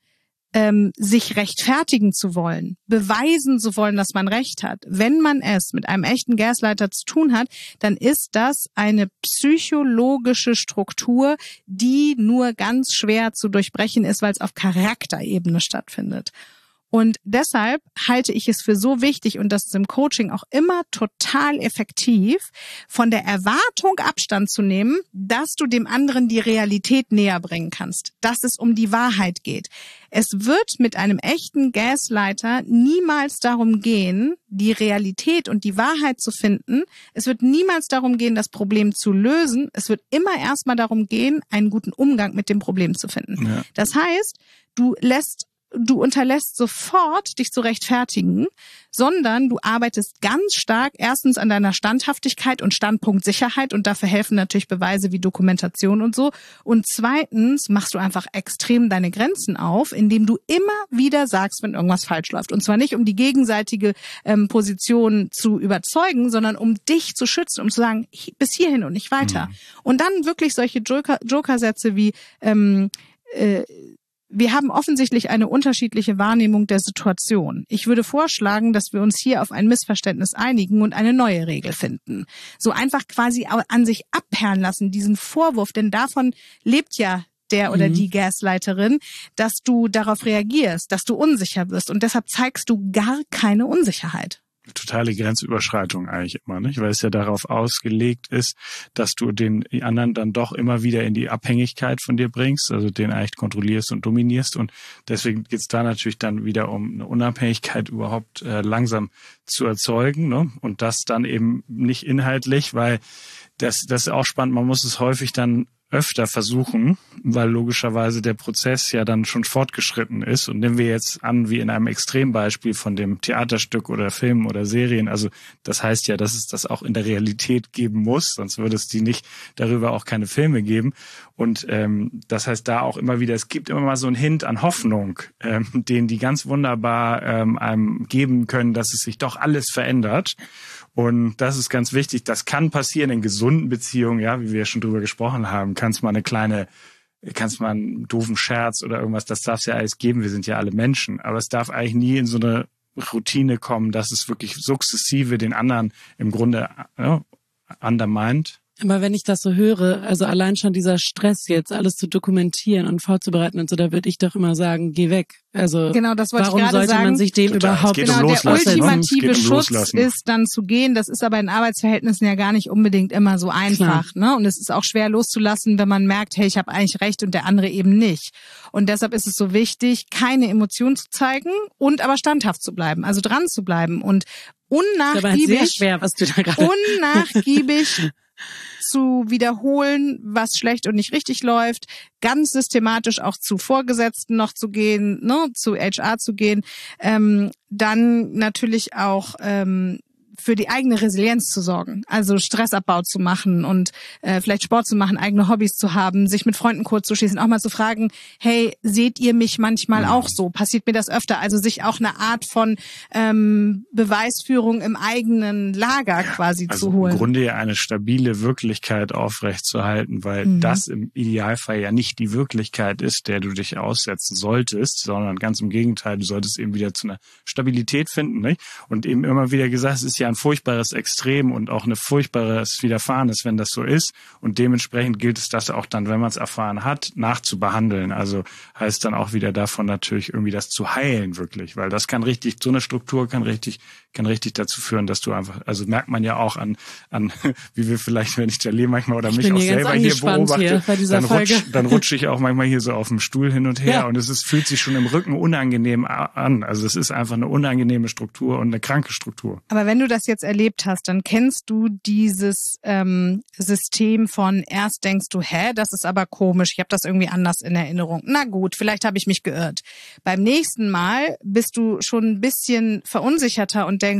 ähm, sich rechtfertigen zu wollen, beweisen zu wollen, dass man Recht hat. Wenn man es mit einem echten Gaslighter zu tun hat, dann ist das eine psychologische Struktur, die nur ganz schwer zu durchbrechen ist, weil es auf Charakterebene stattfindet. Und deshalb halte ich es für so wichtig, und das ist im Coaching auch immer total effektiv, von der Erwartung Abstand zu nehmen, dass du dem anderen die Realität näher bringen kannst, dass es um die Wahrheit geht. Es wird mit einem echten Gaslighter niemals darum gehen, die Realität und die Wahrheit zu finden. Es wird niemals darum gehen, das Problem zu lösen. Es wird immer erstmal darum gehen, einen guten Umgang mit dem Problem zu finden. Ja. Das heißt, du lässt Du unterlässt sofort, dich zu rechtfertigen, sondern du arbeitest ganz stark erstens an deiner Standhaftigkeit und Standpunktsicherheit, und dafür helfen natürlich Beweise wie Dokumentation und so. Und zweitens machst du einfach extrem deine Grenzen auf, indem du immer wieder sagst, wenn irgendwas falsch läuft. Und zwar nicht, um die gegenseitige ähm, Position zu überzeugen, sondern um dich zu schützen, um zu sagen, bis hierhin und nicht weiter. Mhm. Und dann wirklich solche Joker, Joker-Sätze wie ähm, äh, wir haben offensichtlich eine unterschiedliche Wahrnehmung der Situation. Ich würde vorschlagen, dass wir uns hier auf ein Missverständnis einigen und eine neue Regel finden. So einfach quasi an sich abperlen lassen, diesen Vorwurf, denn davon lebt ja der oder die Gaslighterin, dass du darauf reagierst, dass du unsicher wirst, und deshalb zeigst du gar keine Unsicherheit. Totale Grenzüberschreitung eigentlich immer, nicht? Weil es ja darauf ausgelegt ist, dass du den anderen dann doch immer wieder in die Abhängigkeit von dir bringst, also den eigentlich kontrollierst und dominierst, und deswegen geht es da natürlich dann wieder um eine Unabhängigkeit überhaupt äh, langsam zu erzeugen, ne? Und das dann eben nicht inhaltlich, weil das, das ist auch spannend, man muss es häufig dann öfter versuchen, weil logischerweise der Prozess ja dann schon fortgeschritten ist. Und nehmen wir jetzt an, wie in einem Extrembeispiel von dem Theaterstück oder Film oder Serien, also das heißt ja, dass es das auch in der Realität geben muss, sonst würde es die nicht, darüber auch keine Filme geben. Und ähm, das heißt da auch immer wieder, es gibt immer mal so einen Hint an Hoffnung, ähm, den die ganz wunderbar ähm, einem geben können, dass es sich doch alles verändert. Und das ist ganz wichtig. Das kann passieren in gesunden Beziehungen, ja, wie wir schon drüber gesprochen haben. Kannst mal eine kleine, kannst mal einen doofen Scherz oder irgendwas, das darf es ja alles geben. Wir sind ja alle Menschen. Aber es darf eigentlich nie in so eine Routine kommen, dass es wirklich sukzessive den anderen im Grunde ja, undermined. Aber wenn ich das so höre, also allein schon dieser Stress jetzt, alles zu dokumentieren und vorzubereiten und so, da würde ich doch immer sagen, geh weg. Also genau, das wollte warum ich gerade sollte sagen. man sich dem Total. überhaupt genau, um der ultimative um Schutz ist dann zu gehen. Das ist aber in Arbeitsverhältnissen ja gar nicht unbedingt immer so einfach. Ne? Und es ist auch schwer loszulassen, wenn man merkt, hey, ich habe eigentlich recht und der andere eben nicht. Und deshalb ist es so wichtig, keine Emotionen zu zeigen und aber standhaft zu bleiben, also dran zu bleiben und unnachgiebig, sehr schwer, was du da gerade unnachgiebig zu wiederholen, was schlecht und nicht richtig läuft, ganz systematisch auch zu Vorgesetzten noch zu gehen, ne, zu H R zu gehen, ähm, dann natürlich auch ähm, für die eigene Resilienz zu sorgen, also Stressabbau zu machen und äh, vielleicht Sport zu machen, eigene Hobbys zu haben, sich mit Freunden kurz zu schließen, auch mal zu fragen, hey, seht ihr mich manchmal auch so? Passiert mir das öfter? Also sich auch eine Art von ähm, Beweisführung im eigenen Lager quasi also zu holen. Im Grunde ja eine stabile Wirklichkeit aufrechtzuerhalten, weil mhm. das im Idealfall ja nicht die Wirklichkeit ist, der du dich aussetzen solltest, sondern ganz im Gegenteil, du solltest eben wieder zu einer Stabilität finden, nicht? Und eben immer wieder gesagt, es ist ja ein furchtbares Extrem und auch ein furchtbares Widerfahrenes, wenn das so ist. Und dementsprechend gilt es, das auch dann, wenn man es erfahren hat, nachzubehandeln. Also heißt dann auch wieder davon natürlich irgendwie das zu heilen wirklich, weil das kann richtig, so eine Struktur kann richtig, kann richtig dazu führen, dass du einfach, also merkt man ja auch an, an wie wir vielleicht, wenn ich Jaleh manchmal oder mich auch selber hier beobachte, hier bei dieser dann Folge. rutsche dann rutsch ich auch manchmal hier so auf dem Stuhl hin und her ja. und es ist, fühlt sich schon im Rücken unangenehm an. Also es ist einfach eine unangenehme Struktur und eine kranke Struktur. Aber wenn du das jetzt erlebt hast, dann kennst du dieses ähm, System von erst denkst du, hä, das ist aber komisch, ich habe das irgendwie anders in Erinnerung. Na gut, vielleicht habe ich mich geirrt. Beim nächsten Mal bist du schon ein bisschen verunsicherter und denkst,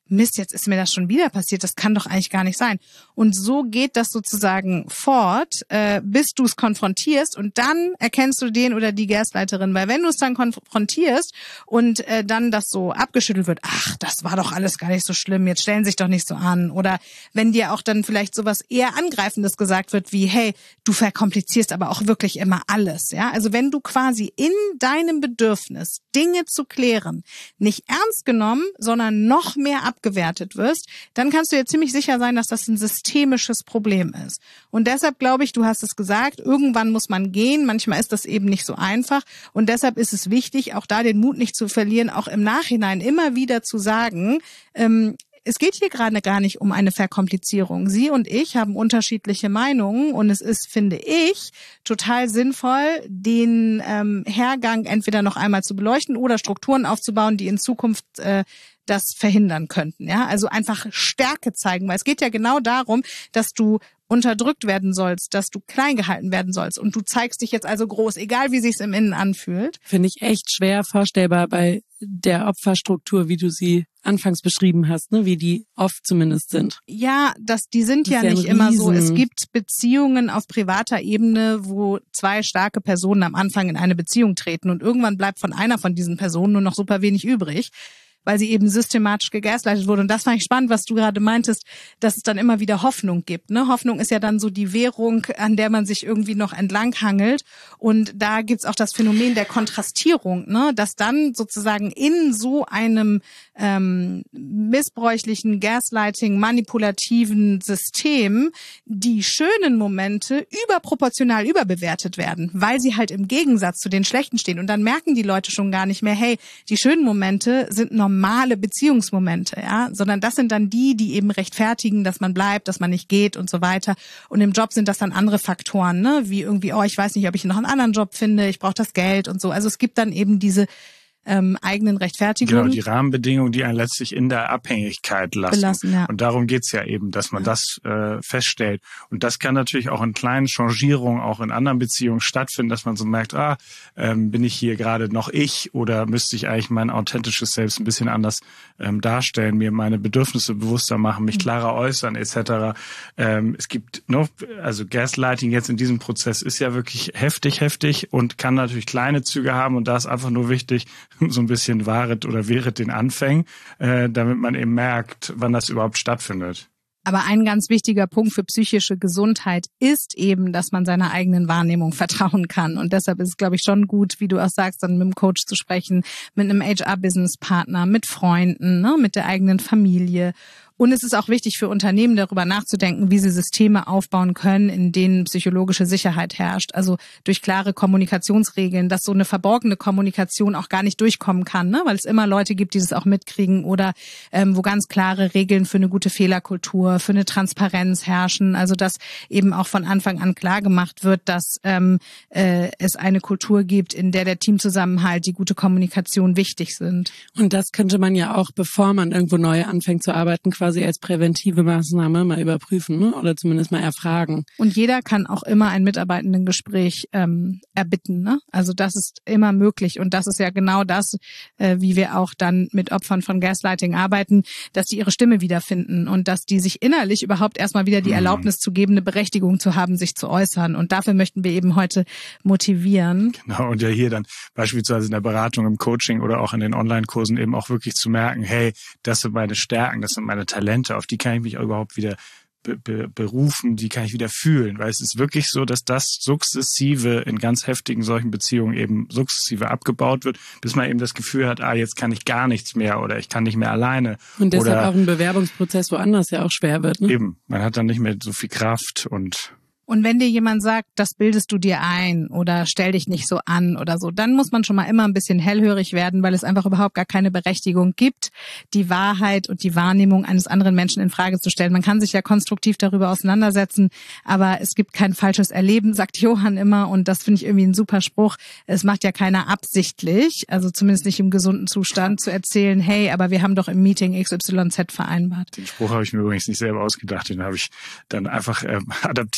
Mist, jetzt ist mir das schon wieder passiert, das kann doch eigentlich gar nicht sein. Und so geht das sozusagen fort, äh, bis du es konfrontierst und dann erkennst du den oder die Gasleiterin, weil wenn du es dann konfrontierst und äh, dann das so abgeschüttelt wird, ach, das war doch alles gar nicht so schlimm, jetzt stellen sich doch nicht so an, oder wenn dir auch dann vielleicht sowas eher Angreifendes gesagt wird wie, hey, du verkomplizierst aber auch wirklich immer alles, ja, also wenn du quasi in deinem Bedürfnis, Dinge zu klären, nicht ernst genommen, sondern noch mehr abgewertet wirst, dann kannst du dir ziemlich sicher sein, dass das ein systemisches Problem ist. Und deshalb glaube ich, du hast es gesagt, irgendwann muss man gehen, manchmal ist das eben nicht so einfach und deshalb ist es wichtig, auch da den Mut nicht zu verlieren, auch im Nachhinein immer wieder zu sagen, ähm, es geht hier gerade gar nicht um eine Verkomplizierung. Sie und ich haben unterschiedliche Meinungen und es ist, finde ich, total sinnvoll, den ähm, Hergang entweder noch einmal zu beleuchten oder Strukturen aufzubauen, die in Zukunft äh, das verhindern könnten. Ja, also einfach Stärke zeigen, weil es geht ja genau darum, dass du unterdrückt werden sollst, dass du klein gehalten werden sollst und du zeigst dich jetzt also groß, egal wie sich's im Innen anfühlt. Finde ich echt schwer vorstellbar bei der Opferstruktur, wie du sie anfangs beschrieben hast, ne, wie die oft zumindest sind. Ja, das, die sind das ja ja nicht immer so. Es gibt Beziehungen auf privater Ebene, wo zwei starke Personen am Anfang in eine Beziehung treten und irgendwann bleibt von einer von diesen Personen nur noch super wenig übrig, weil sie eben systematisch gegaslightet wurde. Und das fand ich spannend, was du gerade meintest, dass es dann immer wieder Hoffnung gibt. Ne? Hoffnung ist ja dann so die Währung, an der man sich irgendwie noch entlanghangelt. Und da gibt's auch das Phänomen der Kontrastierung, ne? Dass dann sozusagen in so einem ähm, missbräuchlichen, gaslighting, manipulativen System die schönen Momente überproportional überbewertet werden, weil sie halt im Gegensatz zu den schlechten stehen. Und dann merken die Leute schon gar nicht mehr, hey, die schönen Momente sind normal. normale Beziehungsmomente, ja, sondern das sind dann die, die eben rechtfertigen, dass man bleibt, dass man nicht geht und so weiter. Und im Job sind das dann andere Faktoren, ne, wie irgendwie, oh, ich weiß nicht, ob ich noch einen anderen Job finde, ich brauche das Geld und so. Also es gibt dann eben diese ähm, eigenen Rechtfertigungen. Genau, die Rahmenbedingungen, die einen letztlich in der Abhängigkeit lassen. Belassen, ja. Und darum geht's ja eben, dass man das äh, feststellt. Und das kann natürlich auch in kleinen Changierungen, auch in anderen Beziehungen stattfinden, dass man so merkt, ah, ähm, bin ich hier gerade noch ich oder müsste ich eigentlich mein authentisches Selbst ein bisschen anders ähm, darstellen, mir meine Bedürfnisse bewusster machen, mich klarer äußern et cetera. Ähm, es gibt noch, also Gaslighting jetzt in diesem Prozess ist ja wirklich heftig, heftig und kann natürlich kleine Züge haben und da ist einfach nur wichtig, so ein bisschen wahret oder wehret den Anfängen, äh, damit man eben merkt, wann das überhaupt stattfindet. Aber ein ganz wichtiger Punkt für psychische Gesundheit ist eben, dass man seiner eigenen Wahrnehmung vertrauen kann. Und deshalb ist es, glaube ich, schon gut, wie du auch sagst, dann mit einem Coach zu sprechen, mit einem H R-Business-Partner, mit Freunden, ne, mit der eigenen Familie. Und es ist auch wichtig für Unternehmen, darüber nachzudenken, wie sie Systeme aufbauen können, in denen psychologische Sicherheit herrscht. Also durch klare Kommunikationsregeln, dass so eine verborgene Kommunikation auch gar nicht durchkommen kann, ne? Weil es immer Leute gibt, die das auch mitkriegen oder ähm, wo ganz klare Regeln für eine gute Fehlerkultur, für eine Transparenz herrschen. Also dass eben auch von Anfang an klar gemacht wird, dass ähm, äh, es eine Kultur gibt, in der der Teamzusammenhalt, die gute Kommunikation wichtig sind. Und das könnte man ja auch, bevor man irgendwo neu anfängt zu arbeiten, quasi als präventive Maßnahme mal überprüfen, ne? Oder zumindest mal erfragen. Und jeder kann auch immer ein Mitarbeitendengespräch ähm, erbitten, ne? Also das ist immer möglich und das ist ja genau das, äh, wie wir auch dann mit Opfern von Gaslighting arbeiten, dass die ihre Stimme wiederfinden und dass die sich innerlich überhaupt erstmal wieder die Erlaubnis zu geben, eine Berechtigung zu haben, sich zu äußern. Und dafür möchten wir eben heute motivieren. Genau, und ja hier dann beispielsweise in der Beratung, im Coaching oder auch in den Online-Kursen eben auch wirklich zu merken, hey, das sind meine Stärken, das sind meine Talente, auf die kann ich mich auch überhaupt wieder be- be- berufen, die kann ich wieder fühlen, weil es ist wirklich so, dass das sukzessive in ganz heftigen solchen Beziehungen eben sukzessive abgebaut wird, bis man eben das Gefühl hat, ah, jetzt kann ich gar nichts mehr oder ich kann nicht mehr alleine. Und deshalb oder auch ein Bewerbungsprozess woanders ja auch schwer wird, ne? Eben, man hat dann nicht mehr so viel Kraft und Und wenn dir jemand sagt, das bildest du dir ein oder stell dich nicht so an oder so, dann muss man schon mal immer ein bisschen hellhörig werden, weil es einfach überhaupt gar keine Berechtigung gibt, die Wahrheit und die Wahrnehmung eines anderen Menschen in Frage zu stellen. Man kann sich ja konstruktiv darüber auseinandersetzen, aber es gibt kein falsches Erleben, sagt Johann immer, und das finde ich irgendwie ein super Spruch. Es macht ja keiner absichtlich, also zumindest nicht im gesunden Zustand, zu erzählen, hey, aber wir haben doch im Meeting X Y Z vereinbart. Den Spruch habe ich mir übrigens nicht selber ausgedacht, den habe ich dann einfach äh, adaptiert von einem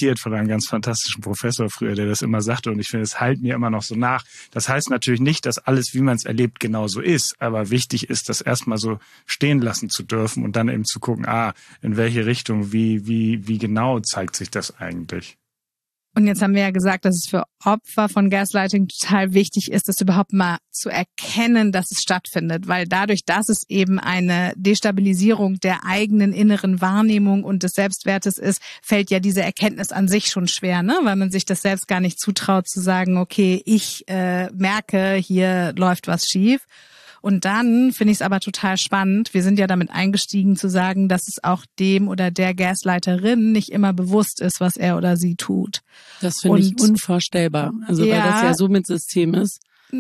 einem ganz fantastischen Professor früher, der das immer sagte und ich finde, es hallt mir immer noch so nach. Das heißt natürlich nicht, dass alles, wie man es erlebt, genauso ist, aber wichtig ist, das erstmal so stehen lassen zu dürfen und dann eben zu gucken, ah, in welche Richtung, wie, wie, wie genau zeigt sich das eigentlich? Und jetzt haben wir ja gesagt, dass es für Opfer von Gaslighting total wichtig ist, das überhaupt mal zu erkennen, dass es stattfindet. Weil dadurch, dass es eben eine Destabilisierung der eigenen inneren Wahrnehmung und des Selbstwertes ist, fällt ja diese Erkenntnis an sich schon schwer, ne? Weil man sich das selbst gar nicht zutraut zu sagen, okay, ich äh, merke, hier läuft was schief. Und dann finde ich es aber total spannend. Wir sind ja damit eingestiegen zu sagen, dass es auch dem oder der Gaslighterin nicht immer bewusst ist, was er oder sie tut. Das finde ich unvorstellbar. Also ja, weil das ja so mit System ist.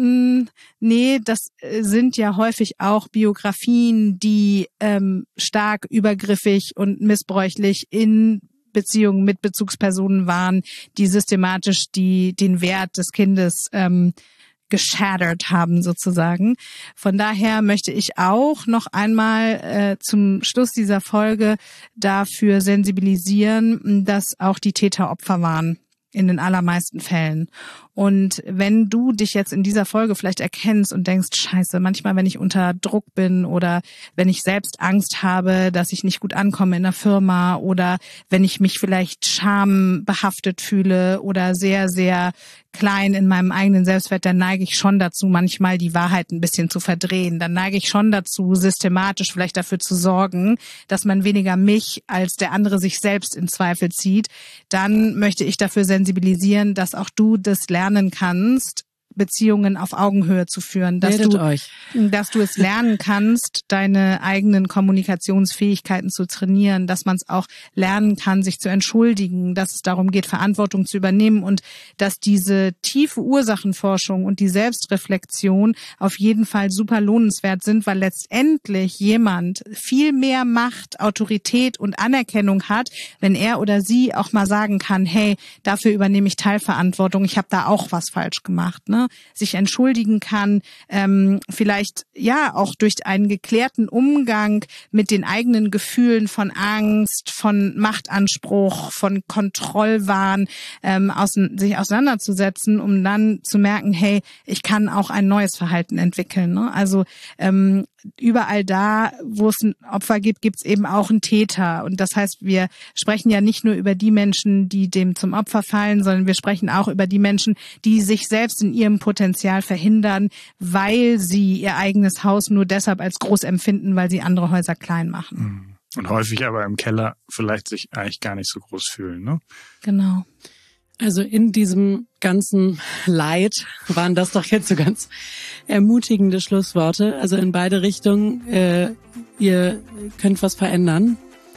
Nee, das sind ja häufig auch Biografien, die ähm, stark übergriffig und missbräuchlich in Beziehungen mit Bezugspersonen waren, die systematisch die den Wert des Kindes ähm, geschattert haben sozusagen. Von daher möchte ich auch noch einmal äh, zum Schluss dieser Folge dafür sensibilisieren, dass auch die Täter Opfer waren in den allermeisten Fällen. Und wenn du dich jetzt in dieser Folge vielleicht erkennst und denkst, scheiße, manchmal, wenn ich unter Druck bin oder wenn ich selbst Angst habe, dass ich nicht gut ankomme in der Firma oder wenn ich mich vielleicht schambehaftet fühle oder sehr, sehr klein in meinem eigenen Selbstwert, dann neige ich schon dazu, manchmal die Wahrheit ein bisschen zu verdrehen. Dann neige ich schon dazu, systematisch vielleicht dafür zu sorgen, dass man weniger mich als der andere sich selbst in Zweifel zieht. Dann möchte ich dafür sensibilisieren, dass auch du das lernen kannst, Beziehungen auf Augenhöhe zu führen, dass Meldet du, euch. dass du es lernen kannst, deine eigenen Kommunikationsfähigkeiten zu trainieren, dass man es auch lernen kann, sich zu entschuldigen, dass es darum geht, Verantwortung zu übernehmen und dass diese tiefe Ursachenforschung und die Selbstreflexion auf jeden Fall super lohnenswert sind, weil letztendlich jemand viel mehr Macht, Autorität und Anerkennung hat, wenn er oder sie auch mal sagen kann, hey, dafür übernehme ich Teilverantwortung, ich habe da auch was falsch gemacht, ne? Sich entschuldigen kann, ähm, vielleicht ja auch durch einen geklärten Umgang mit den eigenen Gefühlen von Angst, von Machtanspruch, von Kontrollwahn, ähm, aus, sich auseinanderzusetzen, um dann zu merken, hey, ich kann auch ein neues Verhalten entwickeln. Ne? Also ähm, überall da, wo es ein Opfer gibt, gibt es eben auch einen Täter. Und das heißt, wir sprechen ja nicht nur über die Menschen, die dem zum Opfer fallen, sondern wir sprechen auch über die Menschen, die sich selbst in ihrem Potenzial verhindern, weil sie ihr eigenes Haus nur deshalb als groß empfinden, weil sie andere Häuser klein machen. Und häufig aber im Keller vielleicht sich eigentlich gar nicht so groß fühlen, ne? Genau. Also in diesem ganzen Leid waren das doch jetzt so ganz ermutigende Schlussworte. Also in beide Richtungen, äh, ihr könnt was verändern.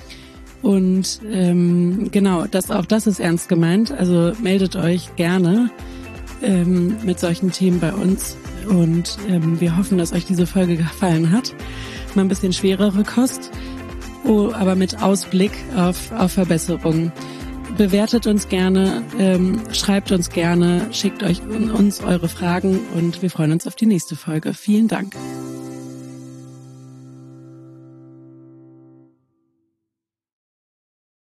Und ähm, genau, das auch das ist ernst gemeint. Also meldet euch gerne ähm, mit solchen Themen bei uns. Und ähm, wir hoffen, dass euch diese Folge gefallen hat. Mal ein bisschen schwerere Kost, oh, aber mit Ausblick auf, auf Verbesserungen. Bewertet uns gerne, ähm, schreibt uns gerne, schickt euch uns eure Fragen und wir freuen uns auf die nächste Folge. Vielen Dank.